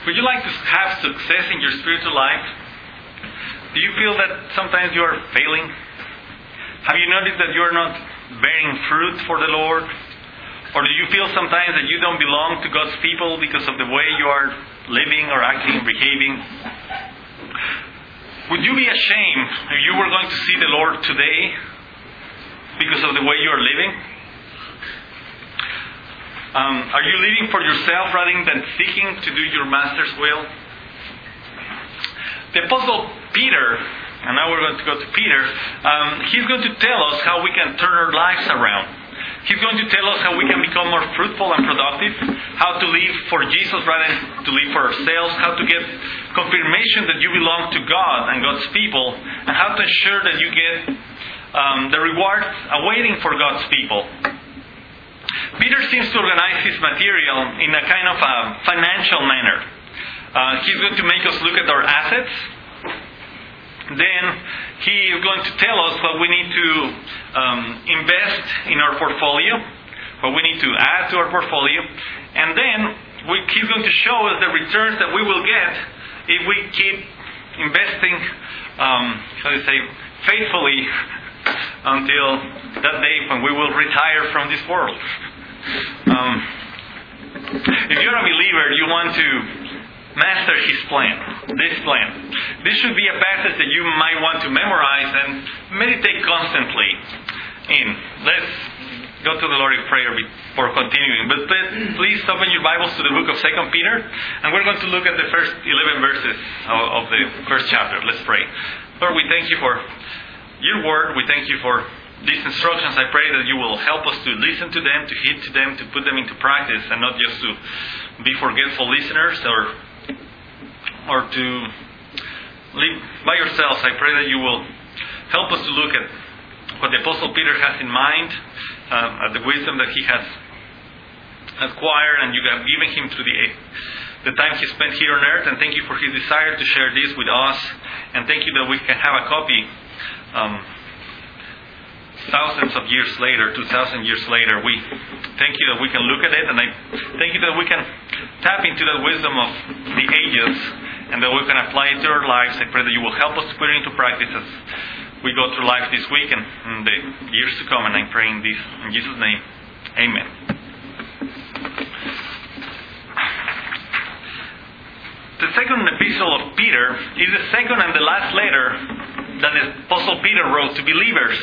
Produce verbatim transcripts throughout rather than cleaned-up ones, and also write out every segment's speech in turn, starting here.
Would you like to have success in your spiritual life? Do you feel that sometimes you are failing? Have you noticed that you are not bearing fruit for the Lord? Or do you feel sometimes that you don't belong to God's people because of the way you are living or acting, behaving? Would you be ashamed if you were going to see the Lord today because of the way you are living? Um, are you living for yourself rather than seeking to do your Master's will? The Apostle Peter, and now we're going to go to Peter, um, he's going to tell us how we can turn our lives around. He's going to tell us how we can become more fruitful and productive, how to live for Jesus rather than to live for ourselves, how to get confirmation that you belong to God and God's people, and how to ensure that you get um, the rewards awaiting for God's people. Peter seems to organize his material in a kind of a financial manner. Uh, he's going to make us look at our assets. Then he is going to tell us what we need to um, invest in our portfolio, what we need to add to our portfolio, and then we, he's going to show us the returns that we will get if we keep investing, um, how do you say, faithfully until that day when we will retire from this world. Um, if you're a believer, you want to master His plan, this plan. This should be a passage that you might want to memorize and meditate constantly in. Let's go to the Lord in prayer before continuing. But please open your Bibles to the book of Second Peter, and we're going to look at the first eleven verses of the first chapter. Let's pray. Lord, we thank you for your word. We thank you for these instructions. I pray that you will help us to listen to them, to heed to them, to put them into practice, and not just to be forgetful listeners or or to live by yourselves. I pray that you will help us to look at what the Apostle Peter has in mind, uh, at the wisdom that he has acquired and you have given him through the, the time he spent here on earth. And thank you for his desire to share this with us. And thank you that we can have a copy um, thousands of years later, two thousand years later. We thank you that we can look at it, and I thank you that we can tap into the wisdom of the ages and that we can apply it to our lives. I pray that you will help us to put it into practice as we go through life this week and in the years to come. And I'm praying this in Jesus' name. Amen. The second epistle of Peter is the second and the last letter that the Apostle Peter wrote to believers.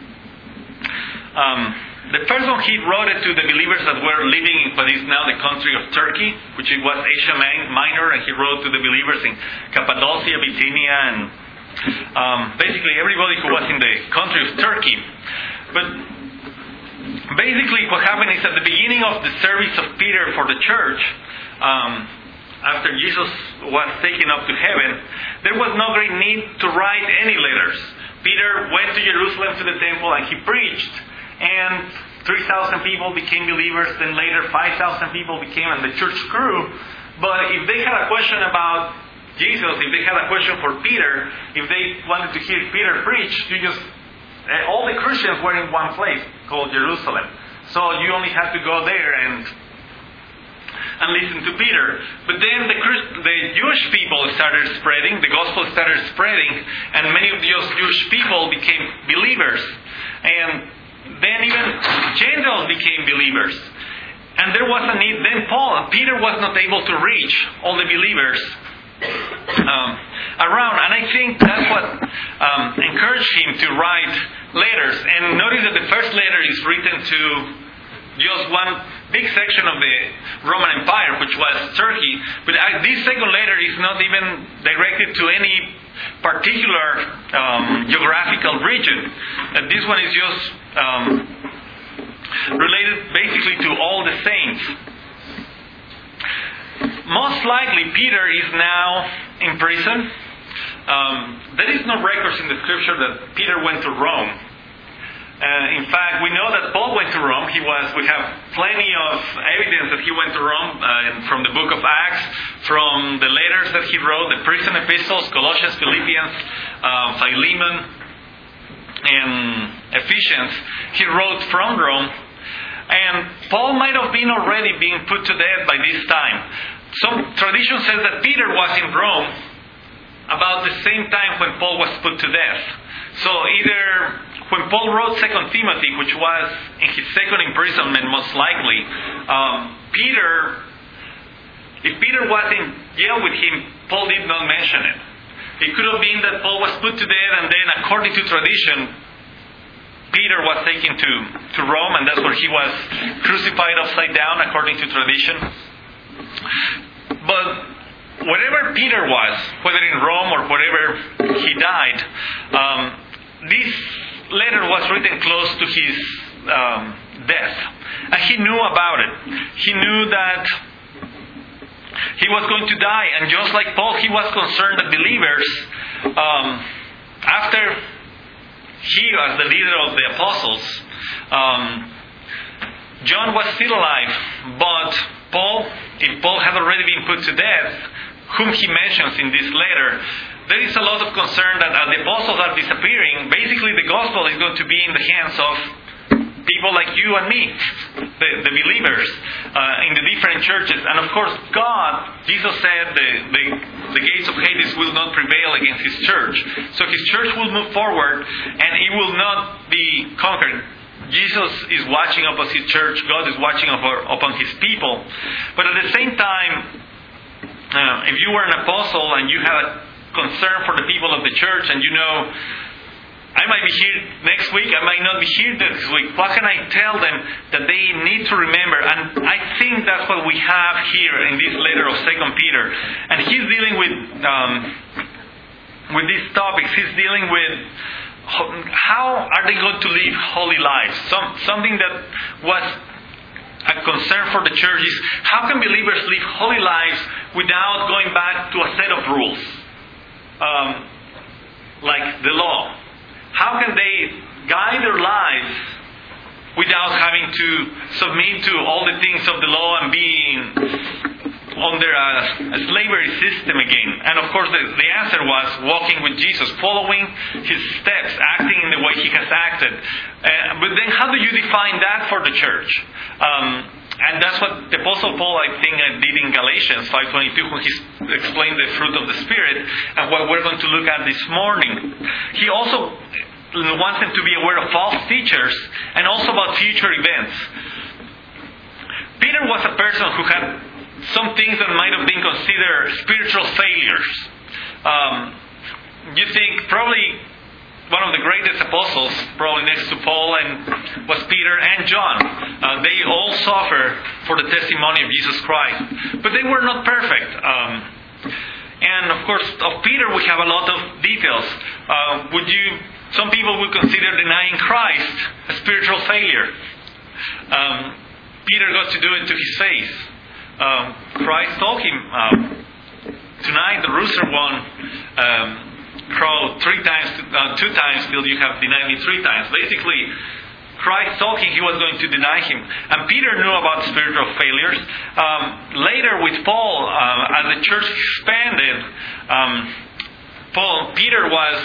Um, the first one he wrote it to the believers that were living in what is now the country of Turkey, which was Asia Minor, and he wrote to the believers in Cappadocia, Bithynia, and um, basically everybody who was in the country of Turkey. But basically what happened is at the beginning of the service of Peter for the church, um, after Jesus was taken up to heaven, there was no great need to write any letters. Peter went to Jerusalem to the temple and he preached. And three thousand people became believers. Then later five thousand people became, and the church grew. But if they had a question about Jesus, if they had a question for Peter, if they wanted to hear Peter preach, you just all the Christians were in one place called Jerusalem. So you only had to go there and and listen to Peter. But then the Christ, the Jewish people started spreading, the gospel started spreading, and many of those Jewish people became believers. And then even Gentiles became believers. And there was a need. Then Paul, Peter was not able to reach all the believers um, around. And I think that's what um, encouraged him to write letters. And notice that the first letter is written to just one big section of the Roman Empire, which was Turkey. But this second letter is not even directed to any particular um, geographical region. Uh, this one is just um, related basically to all the saints. Most likely Peter is now in prison. Um, there is no records in the scripture that Peter went to Rome. Uh, in fact, we know that Paul went to Rome. He was. We have plenty of evidence that he went to Rome uh, from the book of Acts, from the letters that he wrote, the prison epistles, Colossians, Philippians, uh, Philemon, and Ephesians. He wrote from Rome. And Paul might have been already being put to death by this time. some tradition says that Peter was in Rome about the same time when Paul was put to death. So either when Paul wrote Second Timothy, which was in his second imprisonment most likely, um, Peter, if Peter was in jail with him, Paul did not mention it. It could have been that Paul was put to death, and then according to tradition, Peter was taken to, to Rome, and that's where he was crucified upside down according to tradition. But wherever Peter was, whether in Rome or wherever he died, um, this letter was written close to his um, death. And he knew about it. He knew that he was going to die. And just like Paul, he was concerned that believers, um, after he was the leader of the apostles, um, John was still alive, but Paul, if Paul had already been put to death, whom he mentions in this letter, there is a lot of concern that as the apostles are disappearing, basically the gospel is going to be in the hands of people like you and me, the, the believers uh, in the different churches. And of course, God, Jesus said the, the, the gates of Hades will not prevail against His church. So His church will move forward and it will not be conquered. Jesus is watching upon His church. God is watching upon His people. But at the same time, uh, if you were an apostle and you had a concern for the people of the church and you know, I might be here next week, I might not be here next week. What can I tell them that they need to remember? And I think that's what we have here in this letter of Second Peter. And he's dealing with um, with these topics. He's dealing with how are they going to live holy lives. Some, something that was a concern for the church is how can believers live holy lives without going back to a set of rules, um, like the law. How can they guide their lives without having to submit to all the things of the law and being under a, a slavery system again? And of course the, the answer was walking with Jesus, following His steps, acting in the way He has acted. Uh, but then how do you define that for the church? Um, and that's what the Apostle Paul, I think, did in Galatians five twenty-two when he explained the fruit of the Spirit and what we're going to look at this morning. He also wants them to be aware of false teachers and also about future events. Peter was a person who had some things that might have been considered spiritual failures. Um, you think probably one of the greatest apostles, probably next to Paul, and was Peter and John. Uh, they all suffered for the testimony of Jesus Christ, but they were not perfect. Um, and of course, of Peter we have a lot of details. Uh, would you? Some people would consider denying Christ a spiritual failure. Um, Peter got to do it to his face. Um, Christ told him, um, tonight the rooster won't um, crow three times, uh, two times till you have denied me three times. Basically, Christ told him he was going to deny him. And Peter knew about spiritual failures. Um, later with Paul, uh, as the church expanded, um, Paul, Peter was...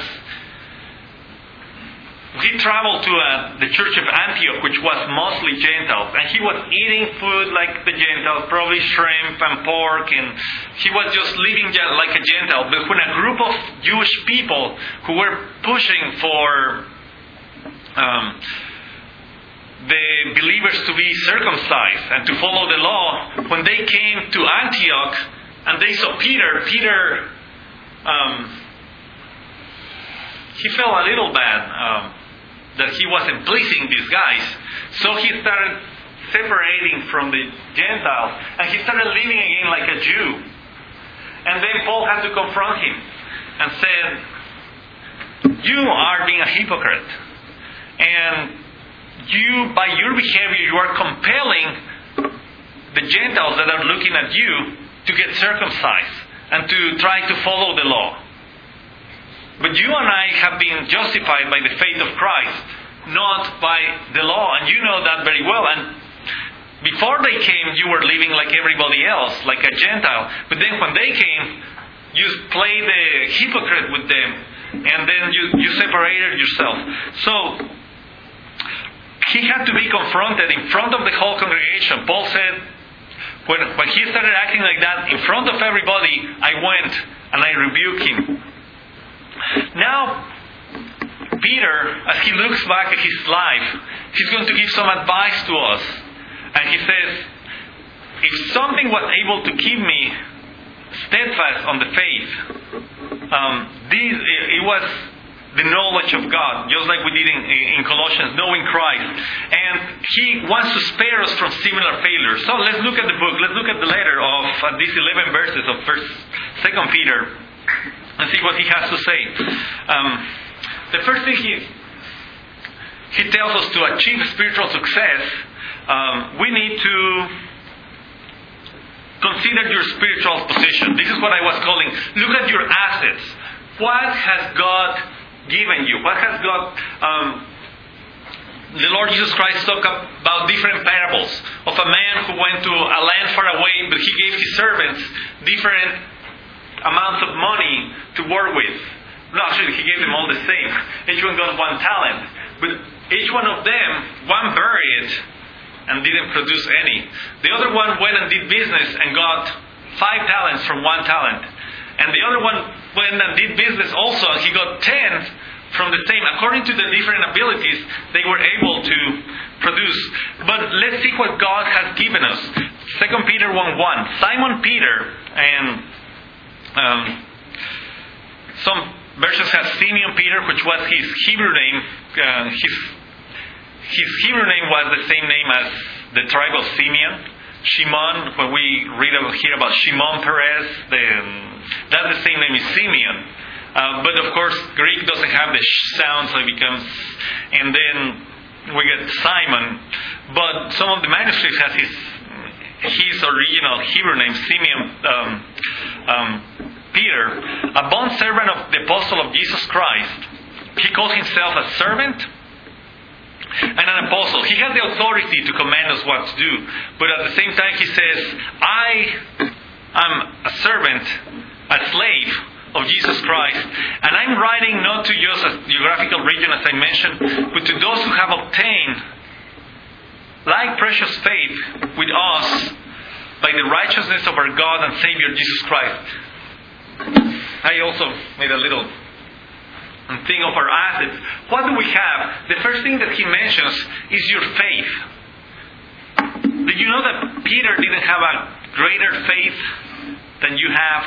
He traveled to uh, the church of Antioch, which was mostly Gentiles, and he was eating food like the Gentiles, probably shrimp and pork, and he was just living like a Gentile. But when a group of Jewish people who were pushing for um, the believers to be circumcised and to follow the law, when they came to Antioch and they saw Peter, Peter, um, he felt a little bad. Um, that he wasn't pleasing these guys. So he started separating from the Gentiles and he started living again like a Jew. And then Paul had to confront him and said, you are being a hypocrite. And you, by your behavior, you are compelling the Gentiles that are looking at you to get circumcised and to try to follow the law. But you and I have been justified by the faith of Christ, not by the law. And you know that very well. And before they came, you were living like everybody else, like a Gentile. But then when they came, you played the hypocrite with them. And then you, you separated yourself. So, he had to be confronted in front of the whole congregation. Paul said, when, when he started acting like that in front of everybody, I went and I rebuked him. Now, Peter, as he looks back at his life, he's going to give some advice to us. And he says, if something was able to keep me steadfast on the faith, um, this, it, it was the knowledge of God, just like we did in, in Colossians, knowing Christ. And He wants to spare us from similar failures. So let's look at the book. Let's look at the letter of uh, these eleven verses of First, Second Peter, and see what he has to say. Um, the first thing he he tells us, to achieve spiritual success, um, we need to consider your spiritual position. This is what I was calling, look at your assets. What has God given you? What has God... Um, the Lord Jesus Christ talked about different parables of a man who went to a land far away, but he gave his servants different amounts of money to work with. No, actually, he gave them all the same. Each one got one talent. But each one of them, one buried and didn't produce any. The other one went and did business and got five talents from one talent. And the other one went and did business also, and he got ten from the same. According to the different abilities, they were able to produce. But let's see what God has given us. Second Peter one one. Simon Peter, and um, some versions have Simeon Peter, which was his Hebrew name. Uh, his His Hebrew name was the same name as the tribe of Simeon. Shimon, when we read about, hear about Shimon Peres, the, that's the same name as Simeon. Uh, but of course, Greek doesn't have the sh sound, so it becomes, and then we get Simon. But some of the manuscripts has his his original Hebrew name, Simeon um, um, Peter, a bond servant of the apostle of Jesus Christ. He calls himself a servant and an apostle. He has the authority to command us what to do. But at the same time, he says, I am a servant, a slave of Jesus Christ. And I'm writing not to just a geographical region, as I mentioned, but to those who have obtained like precious faith with us by the righteousness of our God and Savior Jesus Christ. I also made a little thing of our assets. What do we have? The first thing that he mentions is your faith. Did you know that Peter didn't have a greater faith than you have?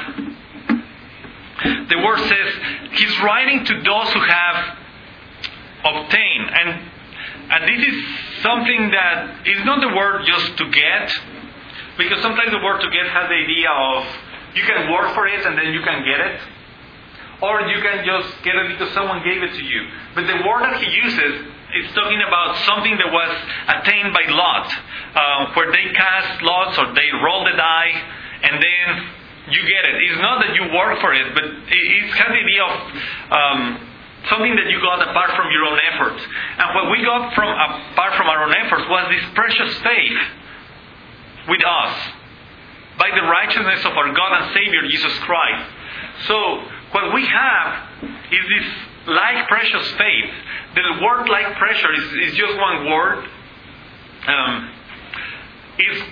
The word says he's writing to those who have obtained. And, and this is something that is not the word just to get, because sometimes the word to get has the idea of you can work for it and then you can get it. Or you can just get it because someone gave it to you. But the word that he uses is talking about something that was attained by lot, uh, where they cast lots or they roll the die, and then you get it. It's not that you work for it, but it has the idea of um, something that you got apart from your own efforts. And what we got from apart from our own efforts was this precious faith with us by the righteousness of our God and Savior Jesus Christ. So what we have is this like precious faith. The word like pressure is, is just one word. Um, it's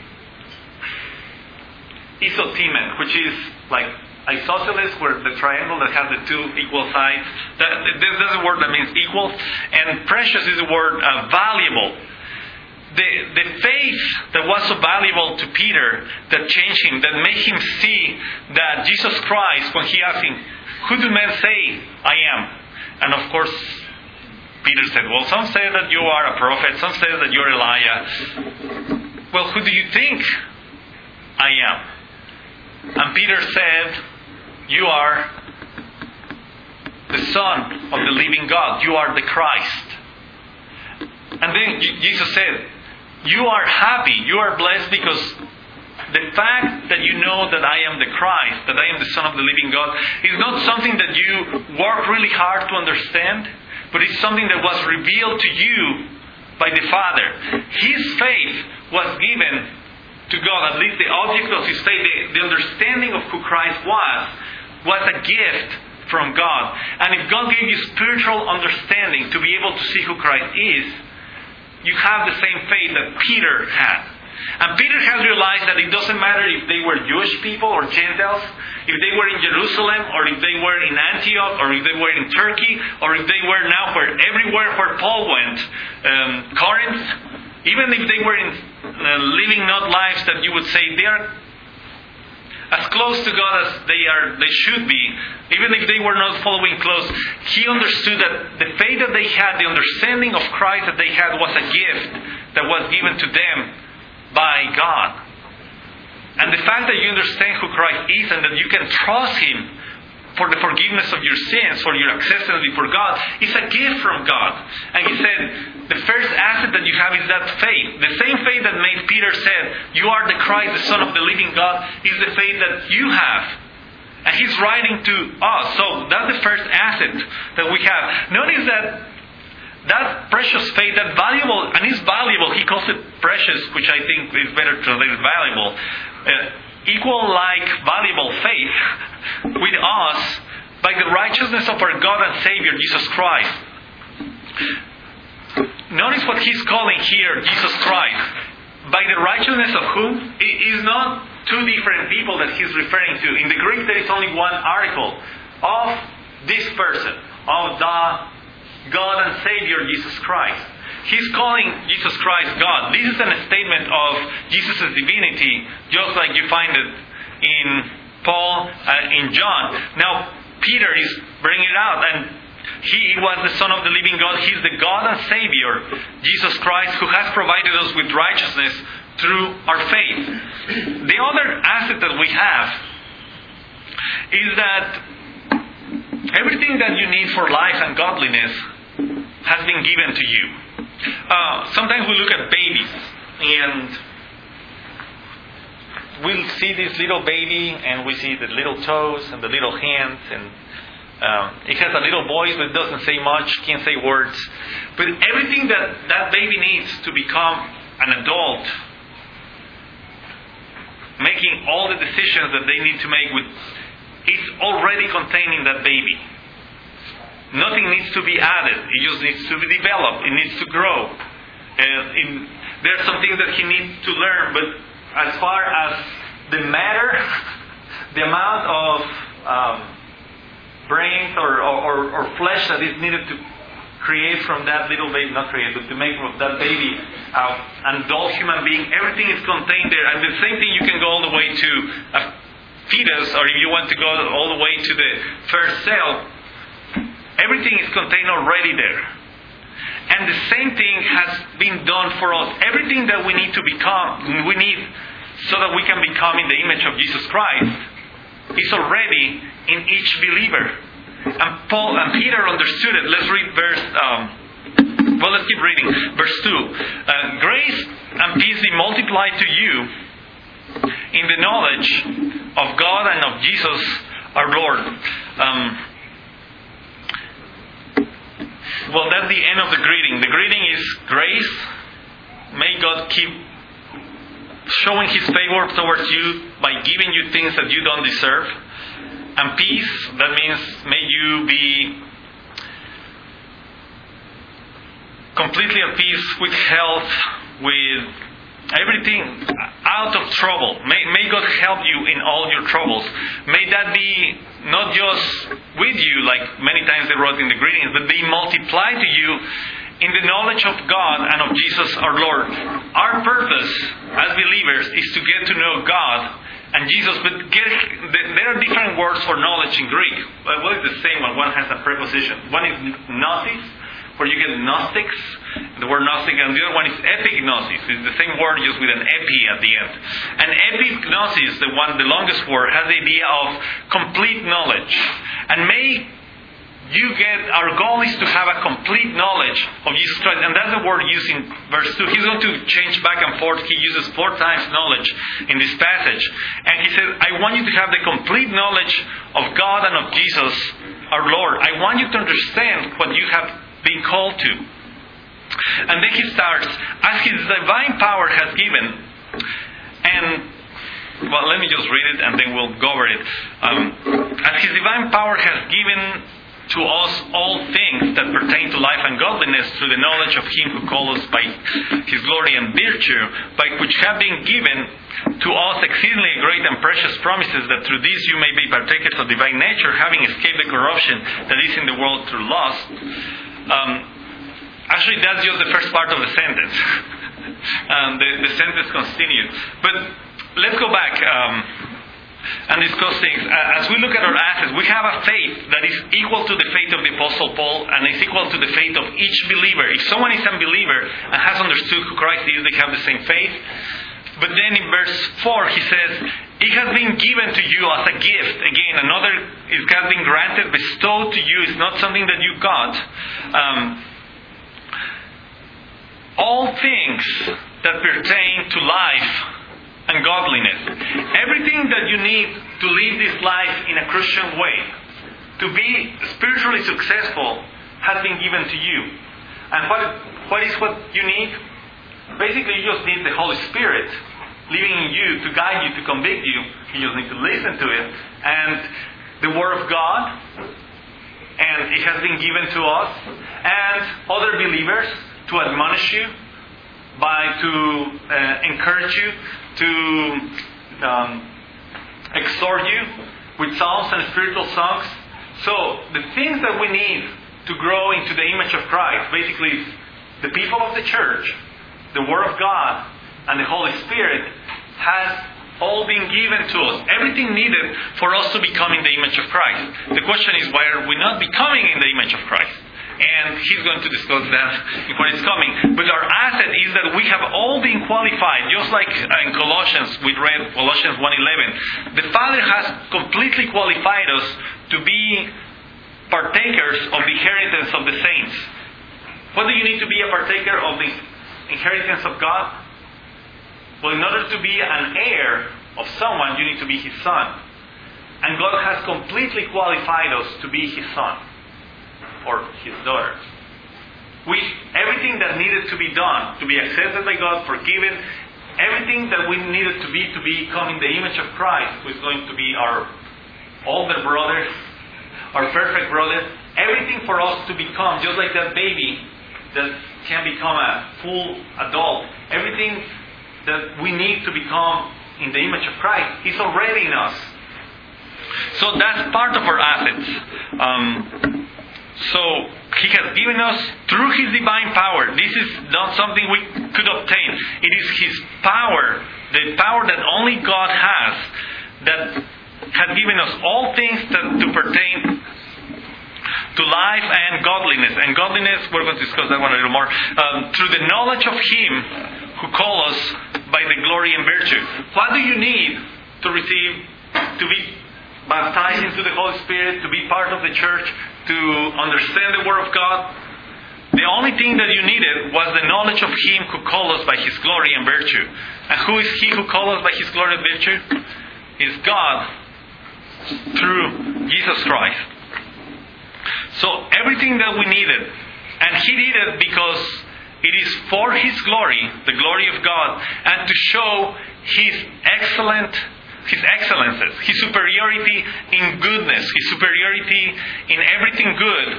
isotemen, which is like isosceles, where the triangle that has the two equal sides. That, this is a word that means equal. And precious is the word uh, valuable. The, the faith that was so valuable to Peter, that changed him, that made him see that Jesus Christ, when he asked him, who do men say I am? And of course, Peter said, well, some say that you are a prophet, some say that you're Elijah. Well, who do you think I am? And Peter said, you are the Son of the living God. You are the Christ. And then Jesus said, you are happy, you are blessed, because the fact that you know that I am the Christ, that I am the Son of the living God, is not something that you work really hard to understand, but it's something that was revealed to you by the Father. His faith was given to God, at least the object of his faith, the, the understanding of who Christ was, was a gift from God. And if God gave you spiritual understanding to be able to see who Christ is, you have the same faith that Peter had. And Peter has realized that it doesn't matter if they were Jewish people or Gentiles, if they were in Jerusalem, or if they were in Antioch, or if they were in Turkey, or if they were now where everywhere where Paul went, um, Corinth, even if they were in, uh, living not lives that you would say they are as close to God as they are, they should be, even if they were not following close, he understood that the faith that they had, the understanding of Christ that they had, was a gift that was given to them by God. And the fact that you understand who Christ is and that you can trust Him for the forgiveness of your sins, for your acceptance before God, is a gift from God. And he said, the first asset that you have is that faith. The same faith that made Peter said, you are the Christ, the Son of the living God, is the faith that you have. And he's writing to us. So that's the first asset that we have. Notice that that precious faith, that valuable, and it's valuable, he calls it precious, which I think is better translated valuable, uh, equal like valuable faith with us by the righteousness of our God and Savior, Jesus Christ. Notice what he's calling here, Jesus Christ. By the righteousness of whom? It is not two different people that he's referring to. In the Greek, there is only one article of this person, of the God and Savior, Jesus Christ. He's calling Jesus Christ God. This is a statement of Jesus' divinity, just like you find it in Paul, uh, in John. Now, Peter is bringing it out, and He was the Son of the living God. He's the God and Savior, Jesus Christ, who has provided us with righteousness through our faith. The other asset that we have is that everything that you need for life and godliness has been given to you. Uh, sometimes we look at babies and we'll see this little baby and we see the little toes and the little hands, and um, it has a little voice but it doesn't say much, can't say words. But everything that that baby needs to become an adult, making all the decisions that they need to make with, it's already contained in that baby. Nothing needs to be added. It just needs to be developed. It needs to grow. And in, there's some things that he needs to learn, but as far as the matter, the amount of um, brains or, or, or flesh that is needed to create from that little baby, not create, but to make from that baby uh, an adult human being, everything is contained there. And the same thing, you can go all the way to a fetus, or if you want to go all the way to the first cell, everything is contained already there. And the same thing has been done for us. Everything that we need to become, we need so that we can become in the image of Jesus Christ, is already in each believer. And Paul and Peter understood it. Let's read verse, um, well, let's keep reading. Verse two. Uh, Grace and peace be multiplied to you in the knowledge of God and of Jesus our Lord. Um, Well, that's the end of the greeting. The greeting is grace. May God keep showing His favor towards you by giving you things that you don't deserve. And peace, that means may you be completely at peace with health, with everything, out of trouble. May, may God help you in all your troubles. May that be not just with you, like many times they wrote in the greetings, but they multiply to you in the knowledge of God and of Jesus our Lord. Our purpose as believers is to get to know God and Jesus, but get, there are different words for knowledge in Greek. Well, it's the same one. One has a preposition. One is gnosis, where you get Gnostics, the word Gnostic, and the other one is epignosis. It's the same word, just with an epi at the end. And epignosis, the one, the longest word, has the idea of complete knowledge. And may you get, our goal is to have a complete knowledge of Jesus Christ. And that's the word used in verse two. He's going to change back and forth. He uses four times knowledge in this passage. And he says, I want you to have the complete knowledge of God and of Jesus, our Lord. I want you to understand what you have been called to. And then he starts, as His divine power has given, and, well, let me just read it and then we'll go over it. Um, as His divine power has given to us all things that pertain to life and godliness through the knowledge of Him who called us by His glory and virtue, by which have been given to us exceedingly great and precious promises, that through these you may be partakers of divine nature, having escaped the corruption that is in the world through lust. Um, actually, that's just the first part of the sentence. um, the, the sentence continues. But let's go back um, and discuss things. As we look at our assets, we have a faith that is equal to the faith of the Apostle Paul, and is equal to the faith of each believer. If someone is an unbeliever and has understood who Christ is, they have the same faith. But then in verse four, he says, it has been given to you as a gift. Again, another, it has been granted, bestowed to you. It's not something that you got. Um, all things that pertain to life and godliness. Everything that you need to live this life in a Christian way, to be spiritually successful, has been given to you. And what, what is what you need? Basically, you just need the Holy Spirit living in you to guide you, to convict you. You just need to listen to it. And the Word of God, and it has been given to us, and other believers to admonish you, by to uh, encourage you, to um, exhort you with psalms and spiritual songs. So the things that we need to grow into the image of Christ, basically the people of the church, the Word of God, and the Holy Spirit, has all been given to us. Everything needed for us to become in the image of Christ. The question is, why are we not becoming in the image of Christ? And he's going to discuss that in what is coming. But our asset is that we have all been qualified, just like in Colossians, we read Colossians one eleven. The Father has completely qualified us to be partakers of the inheritance of the saints. What do you need to be a partaker of the inheritance of God? Well, in order to be an heir of someone, you need to be his son. And God has completely qualified us to be his son or his daughter. We, everything that needed to be done, to be accepted by God, forgiven, everything that we needed to be to become in the image of Christ, who is going to be our older brother, our perfect brother, everything for us to become, just like that baby that can become a full adult, everything that we need to become in the image of Christ is already in us. So that's part of our assets. Um, so He has given us through His divine power. This is not something we could obtain. It is His power, the power that only God has, that has given us all things that to pertain to life and godliness. And godliness, we're going to discuss that one a little more. Um, through the knowledge of Him who called us by the glory and virtue. What do you need to receive, to be baptized into the Holy Spirit, to be part of the church, to understand the Word of God? The only thing that you needed was the knowledge of Him who called us by His glory and virtue. And who is He who called us by His glory and virtue? Is God through Jesus Christ. So everything that we needed, and He did it because it is for His glory, the glory of God, and to show His excellent, His excellences, His superiority in goodness, His superiority in everything good.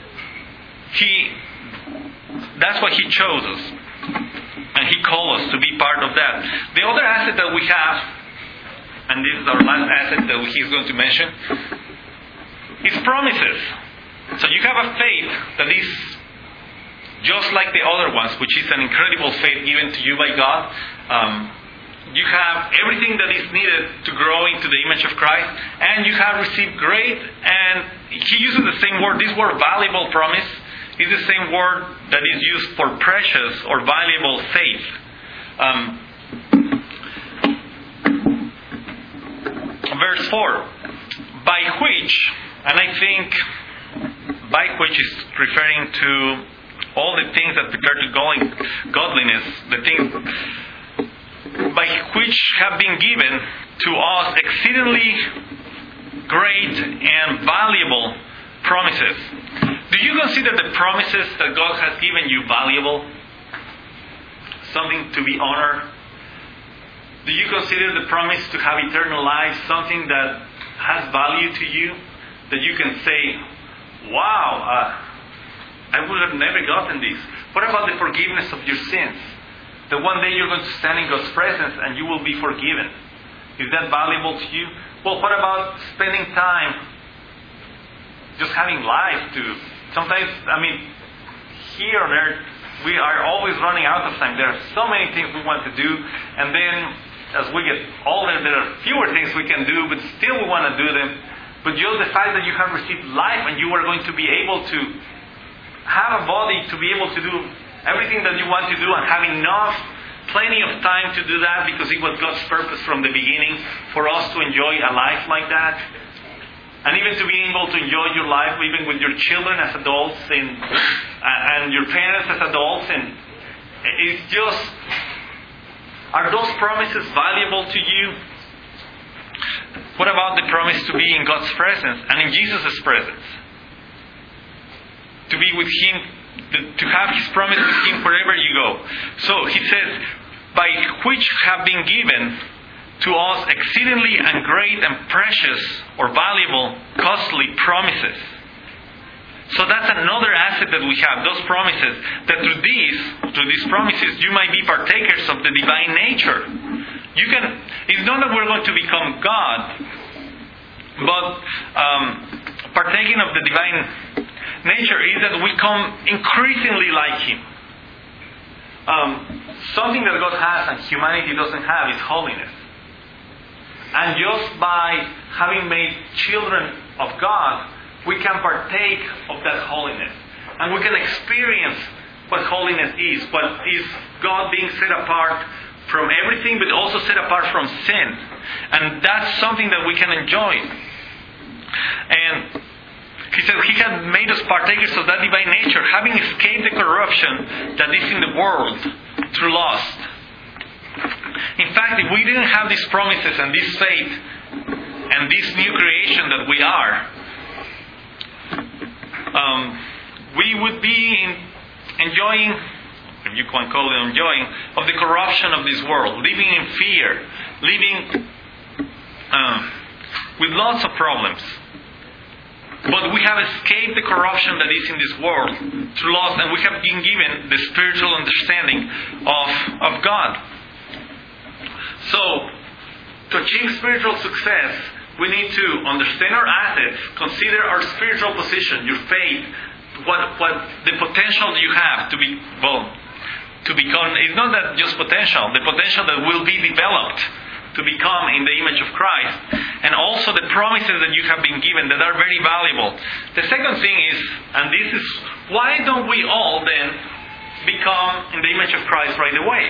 He, that's why He chose us, and He called us to be part of that. The other asset that we have, and this is our last asset that He's going to mention, is promises. So you have a faith that is just like the other ones, which is an incredible faith given to you by God. Um, you have everything that is needed to grow into the image of Christ, and you have received great, and He uses the same word, this word valuable promise is the same word that is used for precious or valuable faith. Um, verse four, by which, and I think by which is referring to all the things that prepare to going godliness, the things by which have been given to us exceedingly great and valuable promises. Do you consider the promises that God has given you valuable? Something to be honored? Do you consider the promise to have eternal life something that has value to you? That you can say, wow, uh, I would have never gotten this. What about the forgiveness of your sins? That one day you're going to stand in God's presence and you will be forgiven. Is that valuable to you? Well, what about spending time just having life to... Sometimes, I mean, here on earth, we are always running out of time. There are so many things we want to do, and then as we get older, there are fewer things we can do, but still we want to do them. But just the fact that you have received life and you are going to be able to have a body to be able to do everything that you want to do and have enough, plenty of time to do that, because it was God's purpose from the beginning for us to enjoy a life like that. And even to be able to enjoy your life even with your children as adults and, and your parents as adults. And it's just, are those promises valuable to you? What about the promise to be in God's presence and in Jesus' presence? To be with Him, to have His promise with Him wherever you go. So He says, by which have been given to us exceedingly and great and precious or valuable, costly promises. So that's another asset that we have, those promises, that through these, through these promises, you might be partakers of the divine nature. You can, it's not that we're going to become God, but um, partaking of the divine nature is that we come increasingly like Him. Um, something that God has and humanity doesn't have is holiness. And just by having made children of God, we can partake of that holiness. And we can experience what holiness is. What is God being set apart from everything, but also set apart from sin. And that's something that we can enjoy. And He said He had made us partakers of that divine nature, having escaped the corruption that is in the world through lust. In fact, if we didn't have these promises and this faith and this new creation that we are, um, we would be in enjoying, if you can call it enjoying, of the corruption of this world, living in fear, living uh, with lots of problems. But we have escaped the corruption that is in this world through lust, and we have been given the spiritual understanding of, of God. So, to achieve spiritual success, we need to understand our assets, consider our spiritual position, your faith, what what the potential you have to be, well, to become. It's not that just potential, the potential that will be developed to become in the image of Christ, and also the promises that you have been given that are very valuable. The second thing is, and this is, why don't we all then become in the image of Christ right away?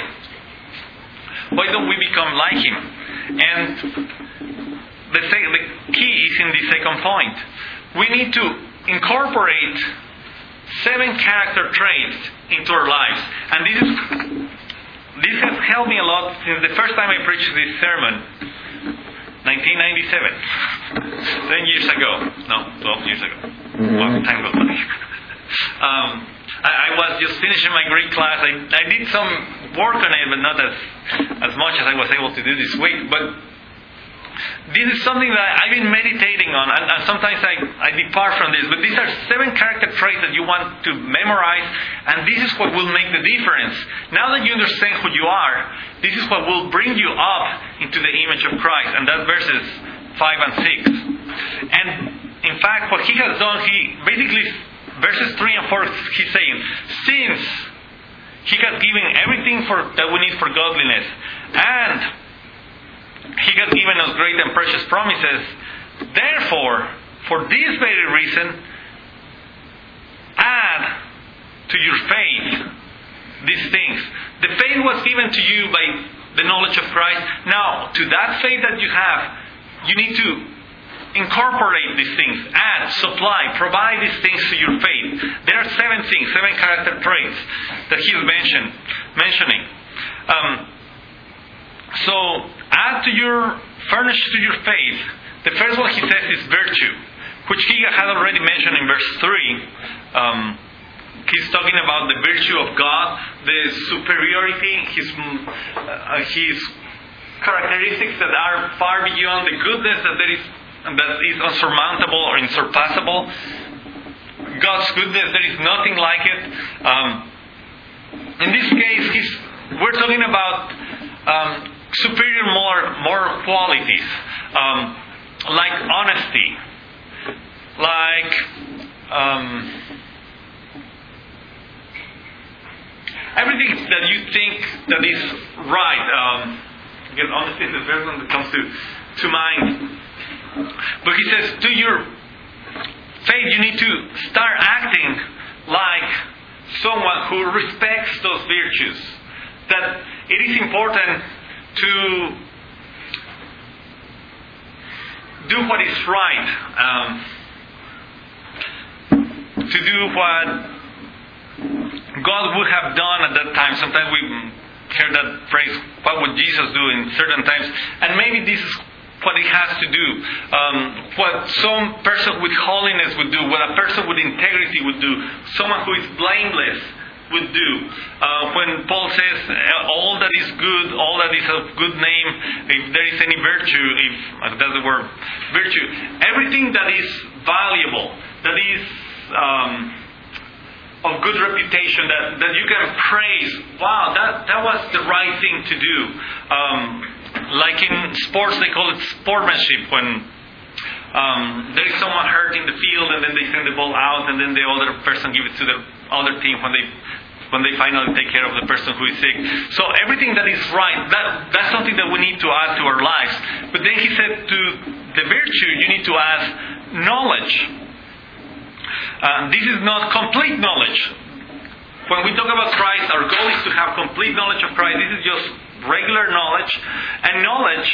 Why don't we become like Him? And the, the key is in the second point. We need to incorporate seven character traits into our lives. And this is this has helped me a lot since the first time I preached this sermon, nineteen ninety-seven. Ten years ago. No, twelve years ago. Mm-hmm. Wow, time goes by. um, I, I was just finishing my Greek class. I, I did some work on it, but not as as much as I was able to do this week. But this is something that I've been meditating on, and, and sometimes I, I depart from this. But these are seven character traits that you want to memorize, and this is what will make the difference. Now that you understand who you are, this is what will bring you up into the image of Christ, and that's verses five and six. And in fact, what He has done, He basically, verses three and four, He's saying, since He has given everything for that we need for godliness, and He has given us great and precious promises, therefore, for this very reason, add to your faith these things. The faith was given to you by the knowledge of Christ. Now, to that faith that you have, you need to incorporate these things, add, supply, provide these things to your faith. There are seven things, seven character traits that He's mentioned, mentioning. Um, so, add to your, furnish to your faith. The first one He says is virtue, which He had already mentioned in verse three. Um, he's talking about the virtue of God, the superiority, His, uh, His characteristics that are far beyond the goodness that there is, that is unsurmountable or insurpassable. God's goodness. There is nothing like it. Um, in this case, he's, we're talking about um, superior moral, moral qualities, um, like honesty, like um, everything that you think that is right. Um, again, honesty is the first one that comes to, to mind. But he says, to your faith, you need to start acting like someone who respects those virtues. That it is important to do what is right, um, to do what God would have done at that time. Sometimes we hear that phrase, what would Jesus do in certain times? And maybe this is what he has to do. Um, what some person with holiness would do, what a person with integrity would do, someone who is blameless would do. Uh, when Paul says, all that is good, all that is of good name, if there is any virtue, if uh, that's the word, virtue, everything that is valuable, that is um, of good reputation, that, that you can praise, wow, that, that was the right thing to do. Um, like in sports, they call it sportsmanship, when um, there is someone hurt in the field and then they send the ball out and then the other person gives it to the other team when they when they finally take care of the person who is sick. So everything that is right, that that's something that we need to add to our lives. But then he said to the virtue, you need to add knowledge. Uh, this is not complete knowledge. When we talk about Christ, our goal is to have complete knowledge of Christ. This is just regular knowledge. And knowledge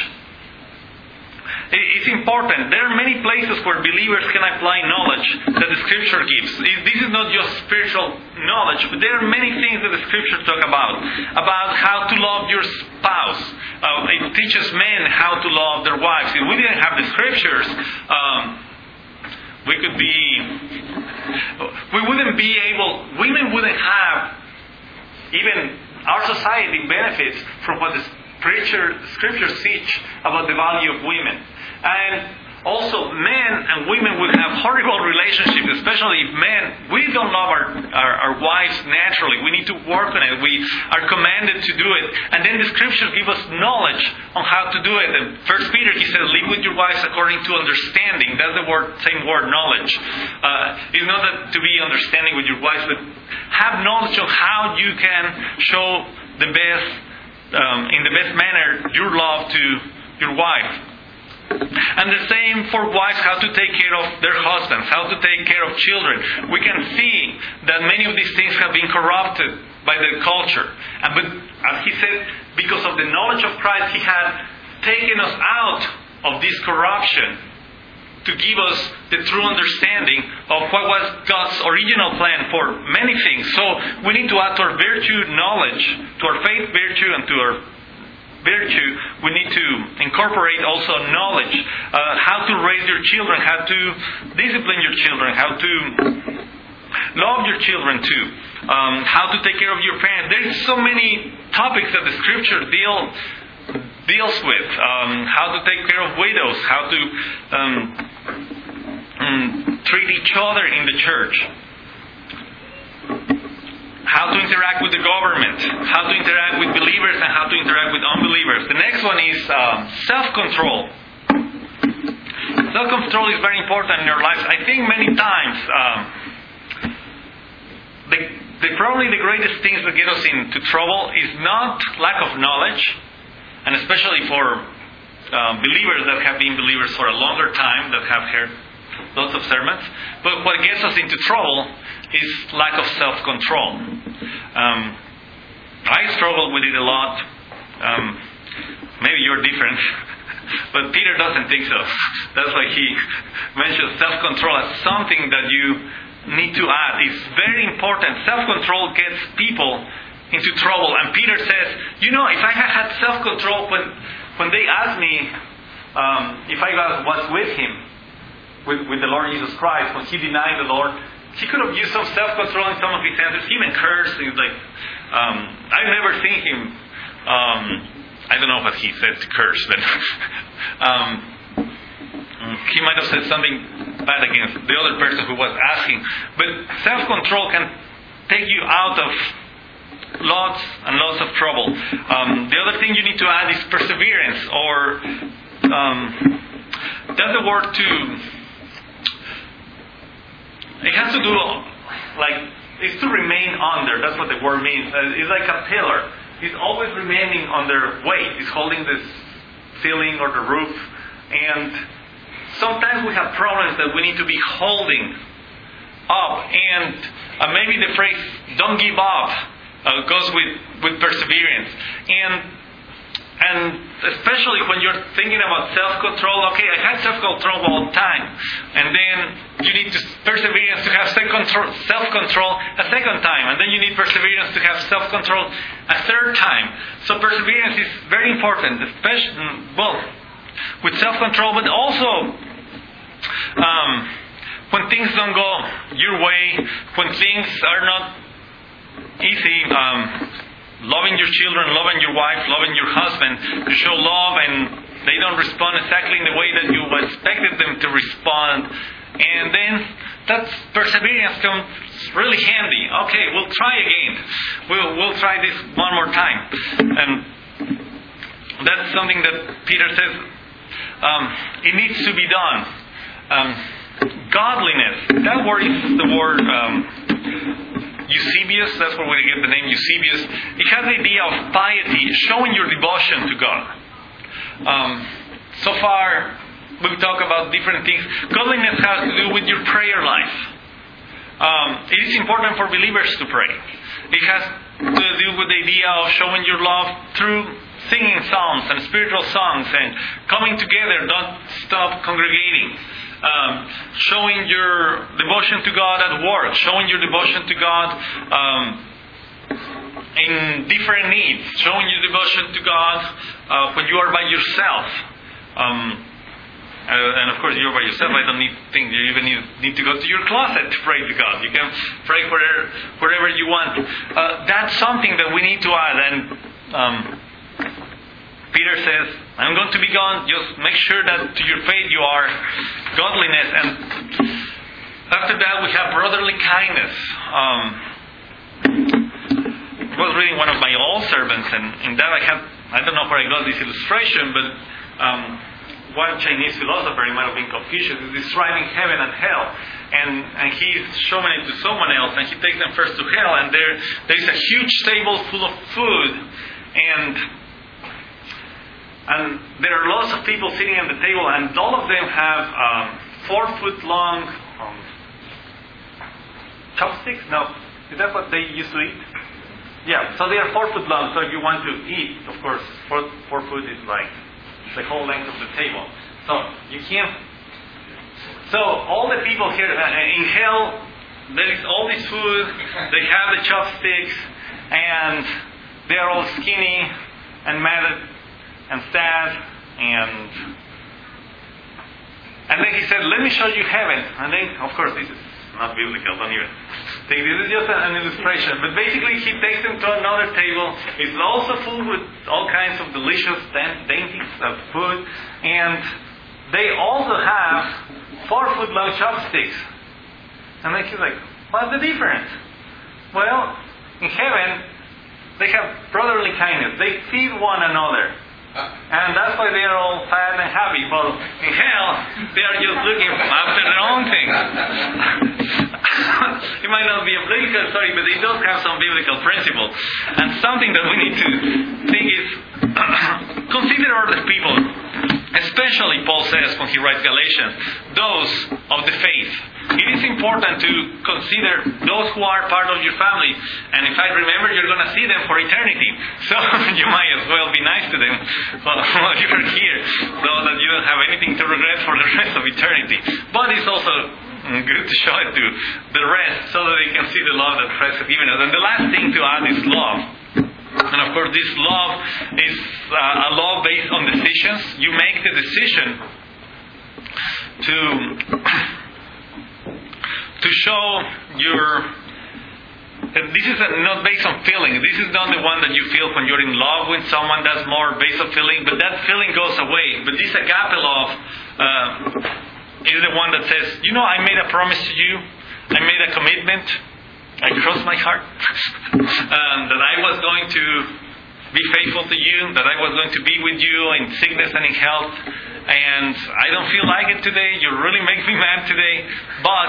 is important. There are many places where believers can apply knowledge that the Scripture gives. This is not just spiritual knowledge, but there are many things that the Scripture talk about. About how to love your spouse. Uh, it teaches men how to love their wives. If we didn't have the Scriptures, um, we could be... We wouldn't be able... Women wouldn't have... Even our society benefits from what the Scripture, Scriptures teach about the value of women. And also, men and women would have horrible relationships, especially if men, we don't love our, our, our wives naturally. We need to work on it. We are commanded to do it. And then the Scriptures give us knowledge on how to do it. And First Peter, he says, live with your wives according to understanding. That's the word, same word, knowledge. Uh, it's not that to be understanding with your wives, but have knowledge of how you can show the best, um, in the best manner, your love to your wife. And the same for wives, how to take care of their husbands, how to take care of children. We can see that many of these things have been corrupted by the culture. And but as he said, because of the knowledge of Christ, he had taken us out of this corruption to give us the true understanding of what was God's original plan for many things. So we need to add to our virtue knowledge, to our faith virtue, and to our virtue, we need to incorporate also knowledge, uh, how to raise your children, how to discipline your children, how to love your children too, um, how to take care of your parents. There's so many topics that the Scripture deal deals with. Um, how to take care of widows, how to um, um, treat each other in the church. How to interact with the government, how to interact with believers and how to interact with unbelievers. The next one is um, self-control. Self-control is very important in our lives. I think many times um, the, the, probably the greatest things that get us into trouble is not lack of knowledge, and especially for uh, believers that have been believers for a longer time, that have heard lots of sermons. But what gets us into trouble is lack of self-control. Um, I struggle with it a lot. Um, maybe you're different, but Peter doesn't think so. That's why he mentions self-control as something that you need to add. It's very important. Self-control gets people into trouble. And Peter says, you know, if I had had self-control when when they asked me um, if I was with him, with, with the Lord Jesus Christ, when he denied the Lord, he could have used some self-control in some of his answers. He even cursed. He's like, um, I've never seen him. Um, I don't know what he said to curse, but um, he might have said something bad against the other person who was asking. But self-control can take you out of lots and lots of trouble. Um, the other thing you need to add is perseverance, or um, that's the word to. It has to do like it's to remain under. That's what the word means. It's like a pillar. It's always remaining under weight. It's holding the ceiling or the roof, and sometimes we have problems that we need to be holding up. And uh, maybe the phrase "don't give up" Uh, goes with, with perseverance. And and especially when you're thinking about self-control, okay, I had self-control all the time. And then you need to perseverance to have self-control, self-control a second time. And then you need perseverance to have self-control a third time. So perseverance is very important, especially, well, with self-control, but also um, when things don't go your way, when things are not easy, um, loving your children, loving your wife, loving your husband, to show love and they don't respond exactly in the way that you expected them to respond. And then that perseverance comes really handy. Okay, we'll try again. We'll, we'll try this one more time. And that's something that Peter says um, it needs to be done. Um, godliness, that word is the word um, Eusebius, that's where we get the name Eusebius. It has the idea of piety, showing your devotion to God. Um, so far, we've talked about different things. Godliness has to do with your prayer life. Um, it is important for believers to pray. It has to do with the idea of showing your love through singing psalms and spiritual songs and coming together, don't stop congregating. Um, showing your devotion to God at work, showing your devotion to God um, in different needs, showing your devotion to God uh, when you are by yourself. Um, uh, and of course, you're by yourself. I don't need think you even need, need to go to your closet to pray to God. You can pray wherever, wherever you want. Uh, that's something that we need to add. And um, Peter says, I'm going to be gone. Just make sure that to your faith you are godliness. And after that we have brotherly kindness. Um, I was reading one of my old servants, and in that I have, I don't know where I got this illustration, but um, one Chinese philosopher, it might have been Confucius, is describing heaven and hell. And, and he's showing it to someone else, and he takes them first to hell, and there there is a huge table full of food, and And there are lots of people sitting at the table, and all of them have um, four foot long um, chopsticks. No, is that what they used to eat? Yeah, so they are four foot long. So if you want to eat, of course, four, four foot is like the whole length of the table. So you can't. So all the people here uh, in hell, there is all this food. They have the chopsticks, and they are all skinny and matted and sad, and and then he said, let me show you heaven. And then, of course, this is not biblical, don't even think this is just an illustration, but basically he takes them to another table. It's also full with all kinds of delicious dainties of food, and they also have four foot long chopsticks. And then he's like, what's the difference? Well, in heaven they have brotherly kindness. They feed one another. And that's why they are all fat and happy. But in hell, they are just looking after their own things. It might not be a biblical story, but it does have some biblical principles. And something that we need to think is consider other people. Especially, Paul says when he writes Galatians, those of the faith. It is important to consider those who are part of your family. And in fact, remember, you're going to see them for eternity. So you might as well be nice to them while you're here, so that you don't have anything to regret for the rest of eternity. But it's also good to show it to the rest, so that they can see the love that Christ has given us. And the last thing to add is love. And of course, this love is uh, a love based on decisions. You make the decision to to show your. This is not based on feeling. This is not the one that you feel when you're in love with someone. That's more based on feeling, but that feeling goes away. But this agape love uh, is the one that says, you know, I made a promise to you. I made a commitment. I crossed my heart um, that I was going to be faithful to you, that I was going to be with you in sickness and in health. And I don't feel like it today. You really make me mad today. But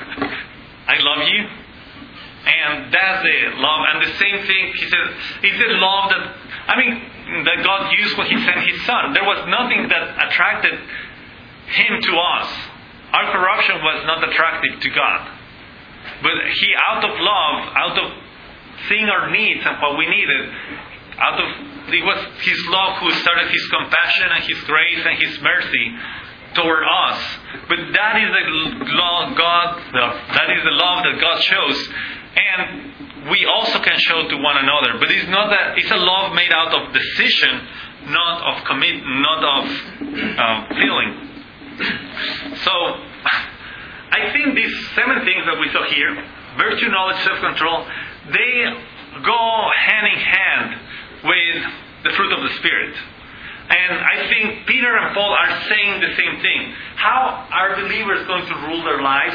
I love you. And that's the love. And the same thing, he says, it's the love that, I mean, that God used when He sent His Son. There was nothing that attracted Him to us. Our corruption was not attractive to God. But He, out of love, out of seeing our needs and what we needed, out of, it was His love who started His compassion and His grace and His mercy toward us. But that is the love God, that is the love that God shows. And we also can show to one another. But it's not that, it's a love made out of decision, not of commit, not of uh, feeling. So, I think these seven things that we saw here, virtue, knowledge, self-control, they go hand in hand with the fruit of the Spirit. And I think Peter and Paul are saying the same thing. How are believers going to rule their lives?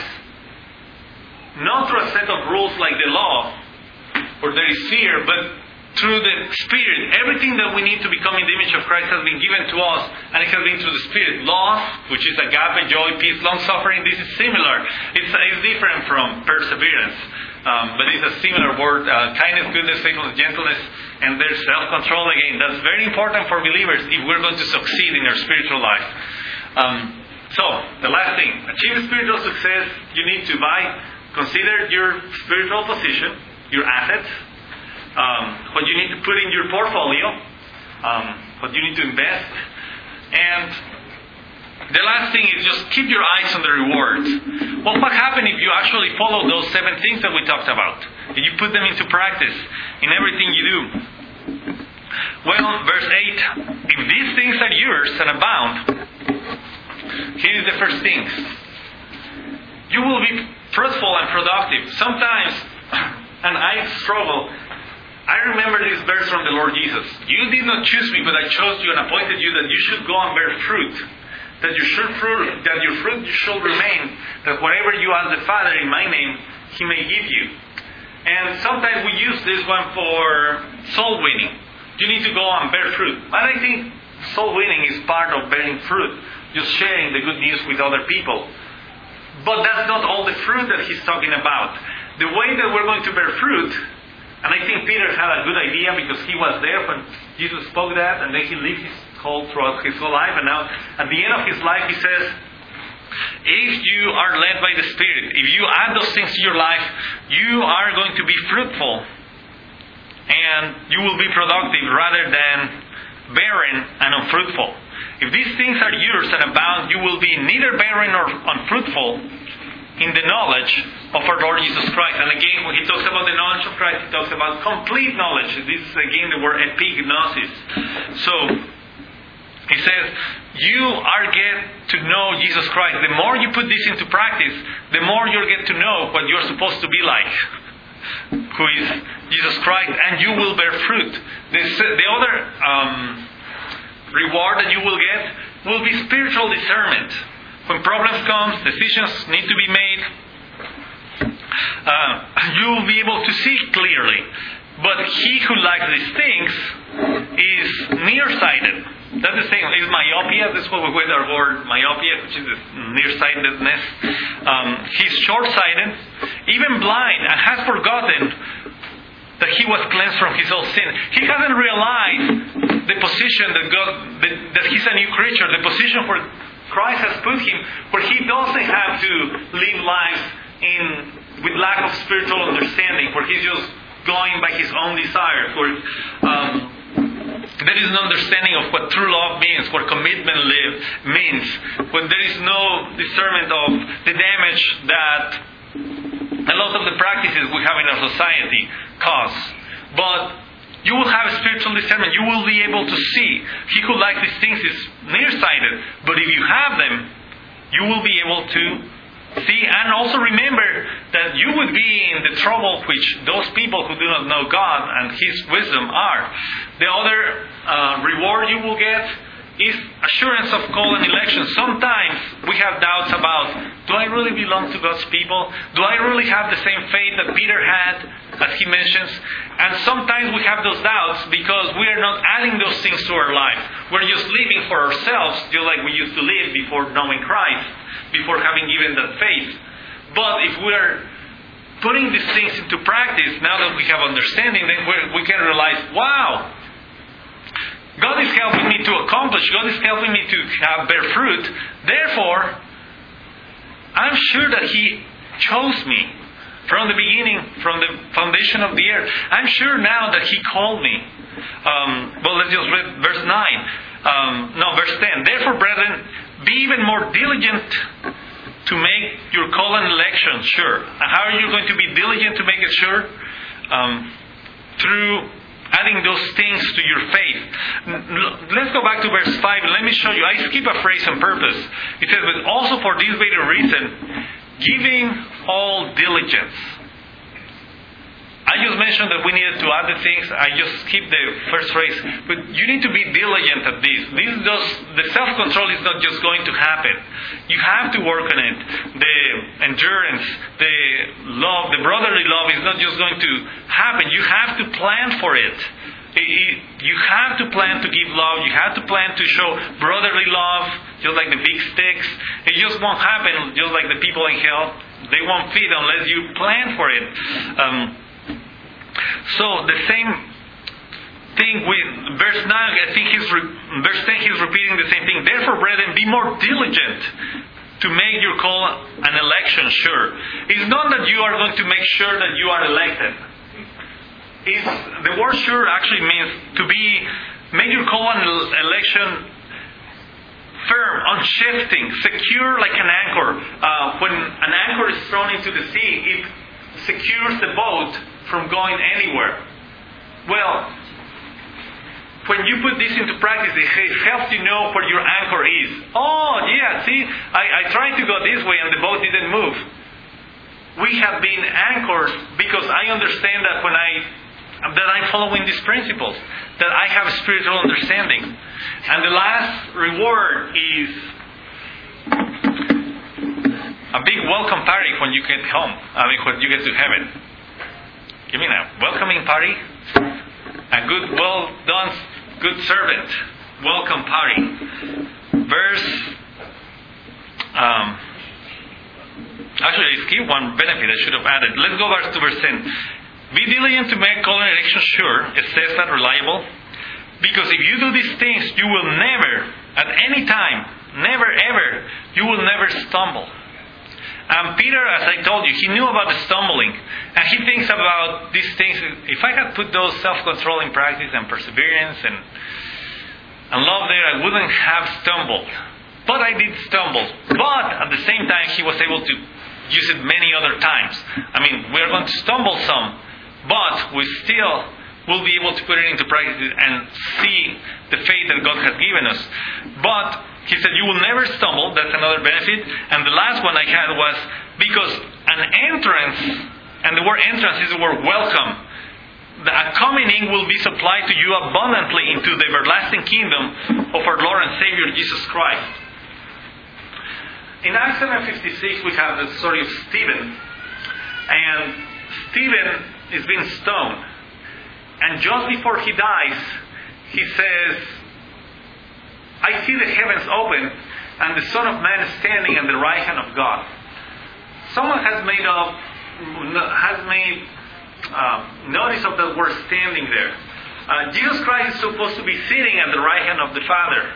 Not through a set of rules like the law, where there is fear, but through the Spirit. Everything that we need to become in the image of Christ has been given to us, and it has been through the Spirit. Love, which is agape, joy, peace, long-suffering, this is similar. It's, it's different from perseverance, um, but it's a similar word. Uh, kindness, goodness, faithfulness, gentleness, and there's self-control again. That's very important for believers if we're going to succeed in our spiritual life. Um, so, the last thing. Achieve spiritual success, you need to buy... Consider your spiritual position, your assets, um, what you need to put in your portfolio, um, what you need to invest. And the last thing is just keep your eyes on the rewards. Well, what happens if you actually follow those seven things that we talked about? And you put them into practice in everything you do? Well, verse eight, if these things are yours and abound, here is the first thing. You will be fruitful and productive. Sometimes, and I struggle, I remember this verse from the Lord Jesus. You did not choose me, but I chose you and appointed you that you should go and bear fruit. That you should fruit, that your fruit should remain. That whatever you ask the Father in my name, He may give you. And sometimes we use this one for soul winning. You need to go and bear fruit. And I think soul winning is part of bearing fruit. Just sharing the good news with other people. But that's not all the fruit that he's talking about. The way that we're going to bear fruit, and I think Peter had a good idea because he was there when Jesus spoke that, and then he lived his whole throughout his whole life, and now at the end of his life he says, if you are led by the Spirit, if you add those things to your life, you are going to be fruitful, and you will be productive rather than barren and unfruitful. If these things are yours and abound, you will be neither barren nor unfruitful in the knowledge of our Lord Jesus Christ. And again, when he talks about the knowledge of Christ, he talks about complete knowledge. This is again the word epignosis. So, he says, you are get to know Jesus Christ. The more you put this into practice, the more you'll get to know what you're supposed to be like, who is Jesus Christ, and you will bear fruit. The, the other... Um, reward that you will get will be spiritual discernment. When problems come, decisions need to be made, uh, you will be able to see clearly. But he who lacks these things is nearsighted. That's the same. Is myopia. That's what we with our word myopia, which is nearsightedness. Um, he's short-sighted, even blind, and has forgotten that he was cleansed from his old sin. He hasn't realized the position that God, that, that he's a new creature, the position where Christ has put him, where he doesn't have to live life in with lack of spiritual understanding, where he's just going by his own desires, where um, there is no understanding of what true love means, what commitment live means, when there is no discernment of the damage that a lot of the practices we have in our society cause. But you will have spiritual discernment. You will be able to see. He who likes these things is nearsighted. But if you have them, you will be able to see. And also remember that you would be in the trouble which those people who do not know God and His wisdom are. The other uh, reward you will get is assurance of call and election. Sometimes we have doubts about, do I really belong to God's people? Do I really have the same faith that Peter had, as he mentions? And sometimes we have those doubts because we are not adding those things to our life. We're just living for ourselves, just like we used to live before knowing Christ, before having given that faith. But if we are putting these things into practice, now that we have understanding, then we can realize, wow, God is helping me to accomplish. God is helping me to have bear fruit. Therefore, I'm sure that He chose me from the beginning, from the foundation of the earth. I'm sure now that He called me. Um, well, let's just read verse nine. Um, no, verse ten. Therefore, brethren, be even more diligent to make your call and election sure. How are you going to be diligent to make it sure? Um, through adding those things to your faith. Let's go back to verse five and let me show you. I skip a phrase on purpose. It says, but also for this very reason, giving all diligence. I just mentioned that we needed to add the things. I just skipped the first phrase. But you need to be diligent at this. This does, the self-control is not just going to happen. You have to work on it. The endurance, the love, the brotherly love is not just going to happen. You have to plan for it. You have to plan to give love. You have to plan to show brotherly love, just like the big sticks. It just won't happen just like the people in hell. They won't feed unless you plan for it. Um, So the same thing with verse nine, I think he's re, verse ten, he's repeating the same thing. Therefore, brethren, be more diligent to make your call and election sure. It's not that you are going to make sure that you are elected. It's, the word sure actually means to be, make your call and election firm, unshifting, secure like an anchor. Uh, when an anchor is thrown into the sea, it secures the boat from going anywhere. Well, when you put this into practice, it helps you know where your anchor is. Oh, yeah, see, I, I tried to go this way and the boat didn't move. We have been anchored because I understand that when I that I'm following these principles, that I have a spiritual understanding. And the last reward is a big welcome party when you get home. I mean, when you get to heaven. Give me a welcoming party. A good, well done, good servant. Welcome party. Verse. Um, actually, I skipped one benefit I should have added. Let's go back to verse ten. Be diligent to make call and election sure. It says that reliable. Because if you do these things, you will never, at any time, never ever, you will never stumble. And Peter, as I told you, he knew about the stumbling. And he thinks about these things. If I had put those self-control in practice and perseverance and, and love there, I wouldn't have stumbled. But I did stumble. But at the same time, he was able to use it many other times. I mean, we're going to stumble some, but we still will be able to put it into practice and see the faith that God has given us. But he said, you will never stumble. That's another benefit. And the last one I had was because an entrance, and the word entrance is the word welcome. A coming in will be supplied to you abundantly into the everlasting kingdom of our Lord and Savior Jesus Christ. In Acts seven fifty-six we have the story of Stephen. And Stephen is being stoned. And just before he dies, he says, I see the heavens open and the Son of Man standing at the right hand of God. Someone has made up, has made uh, notice of the word standing there. Uh, Jesus Christ is supposed to be sitting at the right hand of the Father.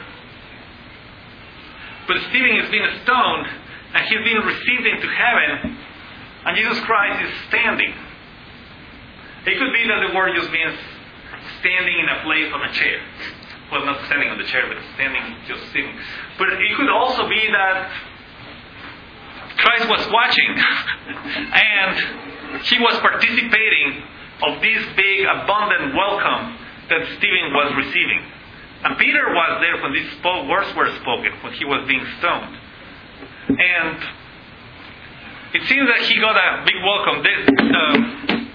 But Stephen is being stoned and he's being received into heaven and Jesus Christ is standing. It could be that the word just means standing in a place on a chair. Well, not standing on the chair, but standing, just sitting. But it could also be that Christ was watching and he was participating of this big, abundant welcome that Stephen was receiving. And Peter was there when these words were spoken, when he was being stoned. And it seems that he got a big welcome. There, uh,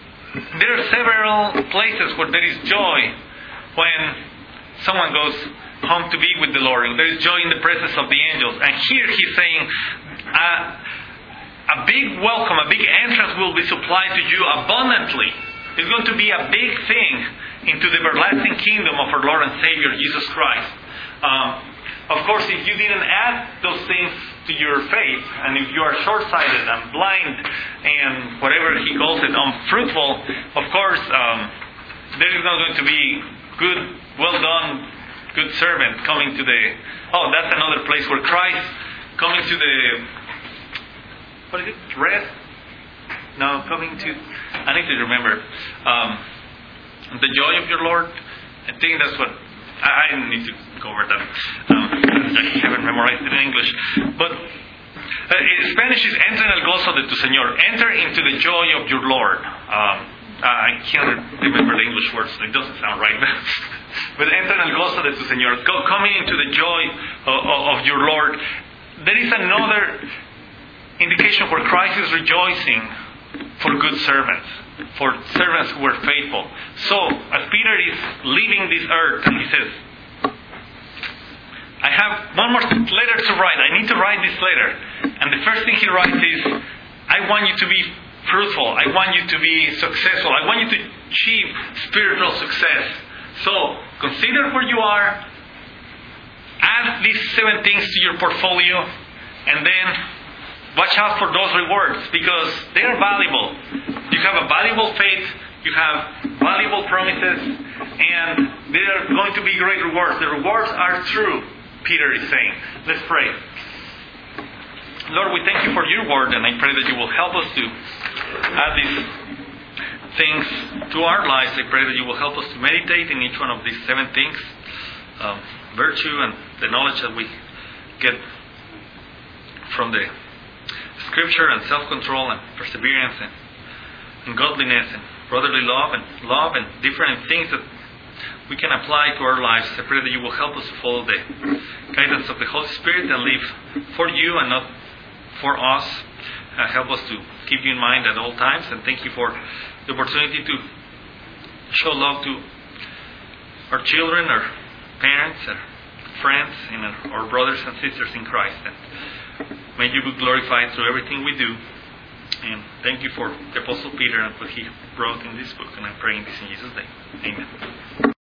there are several places where there is joy when someone goes home to be with the Lord. There is joy in the presence of the angels. And here he's saying, uh, a big welcome, a big entrance will be supplied to you abundantly. It's going to be a big thing into the everlasting kingdom of our Lord and Savior, Jesus Christ. Um, of course, if you didn't add those things to your faith, and if you are short-sighted and blind and whatever he calls it, unfruitful, of course, um, there is not going to be good, well done, good servant coming to the... Oh, that's another place where Christ coming to the... What is it? Rest? No, coming to... I need to remember. Um, the joy of your Lord. I think that's what... I, I need to go over that. Um, I haven't memorized it in English. But uh, in Spanish is entra en el gozo de tu Señor. Enter into the joy of your Lord. Um, I can't remember the English words. It doesn't sound right. But enter en el gozo de tu Señor. Go, coming into the joy of, of your Lord. There is another indication where Christ is rejoicing for good servants, for servants who were faithful. So, as Peter is leaving this earth, and he says, I have one more letter to write. I need to write this letter. And the first thing he writes is, I want you to be fruitful. I want you to be successful. I want you to achieve spiritual success. So, consider where you are. Add these seven things to your portfolio. And then watch out for those rewards, because they are valuable. You have a valuable faith. You have valuable promises. And there are going to be great rewards. The rewards are true, Peter is saying. Let's pray. Lord, we thank you for your word, and I pray that you will help us to add these things to our lives. I pray that you will help us to meditate in each one of these seven things. Um, virtue and the knowledge that we get from the Scripture, and self-control and perseverance and, and godliness and brotherly love and love and different things that we can apply to our lives. I pray that you will help us to follow the guidance of the Holy Spirit and live for you and not for us. Uh, help us to keep you in mind at all times, and thank you for the opportunity to show love to our children, our parents, our friends, and our brothers and sisters in Christ. And may you be glorified through everything we do. And thank you for the Apostle Peter and what he wrote in this book. And I'm praying this in Jesus' name. Amen.